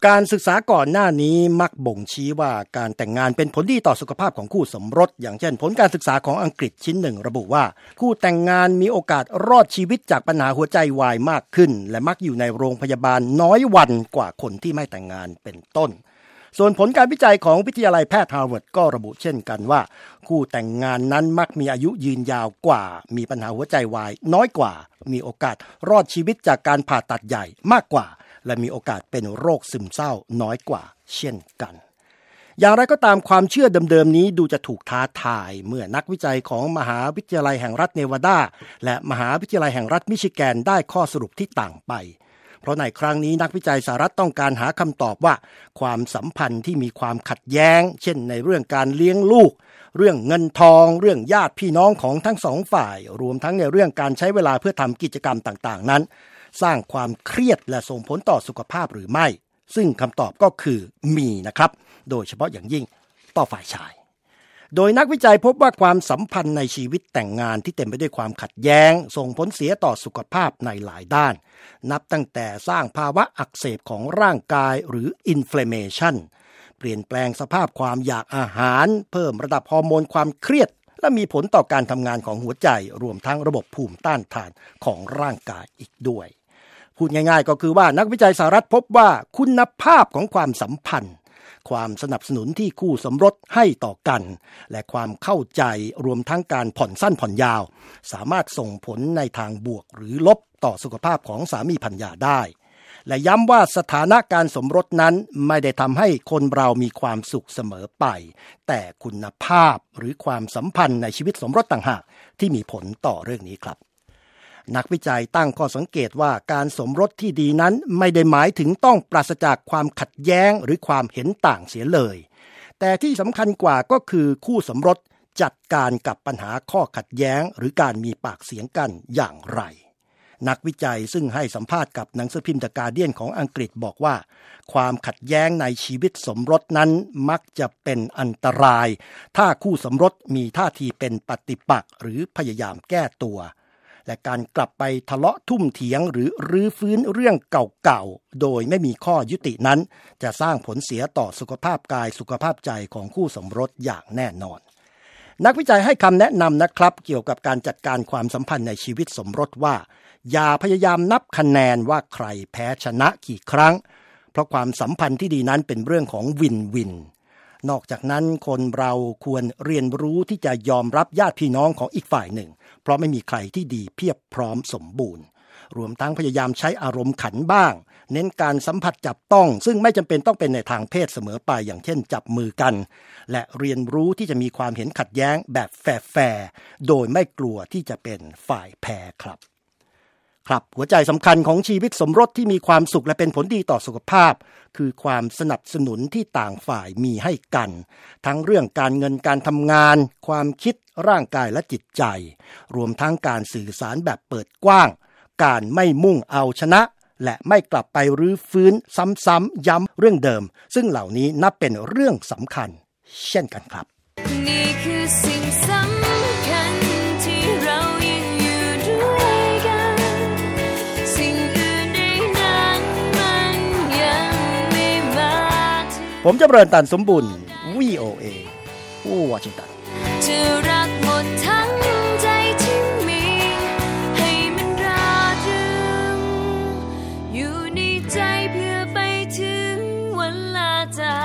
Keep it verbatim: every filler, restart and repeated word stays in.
การศึกษาก่อนหน้านี้มักบ่งชี้ว่าการแต่งงานเป็นผลดีต่อสุขภาพของคู่สมรสอย่างเช่นผลการศึกษาของอังกฤษชิ้นหนึ่งระบุว่าคู่แต่งงานมีโอกาสรอดชีวิตจากปัญหาหัวใจวายมากขึ้นและมักอยู่ในโรงพยาบาลน้อยวันกว่าคนที่ไม่แต่งงานเป็นต้นส่วนผลการวิจัยของวิทยาลัยแพทย์ฮาร์วาร์ดก็ระบุเช่นกันว่าคู่แต่งงานนั้นมักมีอายุยืนยาวกว่ามีปัญหาหัวใจวายน้อยกว่ามีโอกาสรอดชีวิตจากการผ่าตัดใหญ่มากกว่าและมีโอกาสเป็นโรคซึมเศร้าน้อยกว่าเช่นกันอย่างไรก็ตามความเชื่อเดิมๆนี้ดูจะถูกท้าทายเมื่อนักวิจัยของมหาวิทยาลัยแห่งรัฐเนวาดาและมหาวิทยาลัยแห่งรัฐมิชิแกนได้ข้อสรุปที่ต่างไปเพราะในครั้งนี้นักวิจัยสหรัฐต้องการหาคำตอบว่าความสัมพันธ์ที่มีความขัดแย้งเช่นในเรื่องการเลี้ยงลูกเรื่องเงินทองเรื่องญาติพี่น้องของทั้งสองฝ่ายรวมทั้งในเรื่องการใช้เวลาเพื่อทำกิจกรรมต่างๆนั้นสร้างความเครียดและส่งผลต่อสุขภาพหรือไม่ซึ่งคำตอบก็คือมีนะครับโดยเฉพาะอย่างยิ่งต่อฝ่ายชายโดยนักวิจัยพบว่าความสัมพันธ์ในชีวิตแต่งงานที่เต็มไปด้วยความขัดแย้งส่งผลเสียต่อสุขภาพในหลายด้านนับตั้งแต่สร้างภาวะอักเสบของร่างกายหรือ inflammation เปลี่ยนแปลงสภาพความอยากอาหารเพิ่มระดับฮอร์โมนความเครียดและมีผลต่อการทำงานของหัวใจรวมทั้งระบบภูมิต้านทานของร่างกายอีกด้วยพูดง่ายๆก็คือว่านักวิจัยสหรัฐพบว่าคุณภาพของความสัมพันธ์ความสนับสนุนที่คู่สมรสให้ต่อกันและความเข้าใจรวมทั้งการผ่อนสั้นผ่อนยาวสามารถส่งผลในทางบวกหรือลบต่อสุขภาพของสามีภรรยาได้และย้ำว่าสถานะการสมรสนั้นไม่ได้ทำให้คนเรามีความสุขเสมอไปแต่คุณภาพหรือความสัมพันธ์ในชีวิตสมรสต่างหากที่มีผลต่อเรื่องนี้ครับนักวิจัยตั้งข้อสังเกตว่าการสมรสที่ดีนั้นไม่ได้หมายถึงต้องปราศจากความขัดแย้งหรือความเห็นต่างเสียเลยแต่ที่สำคัญกว่าก็คือคู่สมรสจัดการกับปัญหาข้อขัดแย้งหรือการมีปากเสียงกันอย่างไรนักวิจัยซึ่งให้สัมภาษณ์กับหนังสือพิมพ์ The Guardian ของอังกฤษบอกว่าความขัดแย้งในชีวิตสมรสนั้นมักจะเป็นอันตรายถ้าคู่สมรสมีท่าทีเป็นปฏิปักษ์หรือพยายามแก้ตัวและการกลับไปทะเลาะทุ่มเถียงหรือรื้อฟื้นเรื่องเก่าๆโดยไม่มีข้อยุตินั้นจะสร้างผลเสียต่อสุขภาพกายสุขภาพใจของคู่สมรสอย่างแน่นอนนักวิจัยให้คำแนะนำนะครับเกี่ยวกับการจัดการความสัมพันธ์ในชีวิตสมรสว่าอย่าพยายามนับคะแนนว่าใครแพ้ชนะกี่ครั้งเพราะความสัมพันธ์ที่ดีนั้นเป็นเรื่องของวินวินนอกจากนั้นคนเราควรเรียนรู้ที่จะยอมรับญาติพี่น้องของอีกฝ่ายหนึ่งเพราะไม่มีใครที่ดีเพียบพร้อมสมบูรณ์รวมทั้งพยายามใช้อารมณ์ขันบ้างเน้นการสัมผัสจับต้องซึ่งไม่จำเป็นต้องเป็นในทางเพศเสมอไปอย่างเช่นจับมือกันและเรียนรู้ที่จะมีความเห็นขัดแย้งแบบแฟร์ๆโดยไม่กลัวที่จะเป็นฝ่ายแพ้ครับครับหัวใจสำคัญของชีวิตสมรสที่มีความสุขและเป็นผลดีต่อสุขภาพคือความสนับสนุนที่ต่างฝ่ายมีให้กันทั้งเรื่องการเงินการทำงานความคิดร่างกายและจิตใจรวมทั้งการสื่อสารแบบเปิดกว้างการไม่มุ่งเอาชนะและไม่กลับไปรื้อฟื้นซ้ำๆย้ำเรื่องเดิมซึ่งเหล่านี้นับเป็นเรื่องสำคัญเช่นกันครับนี่คือสิ่งสำคัญที่เรายังอยู่ด้วยกันสิ่งอื่นใดนั้นมันยังไม่มาถึงผมจำเริญตันสมบุญ วี โอ เอ วอชิงตันจะรักหมดทั้งใจที่มีให้มันราตรึงอยู่ในใจเพื่อไปถึงวันลาจาก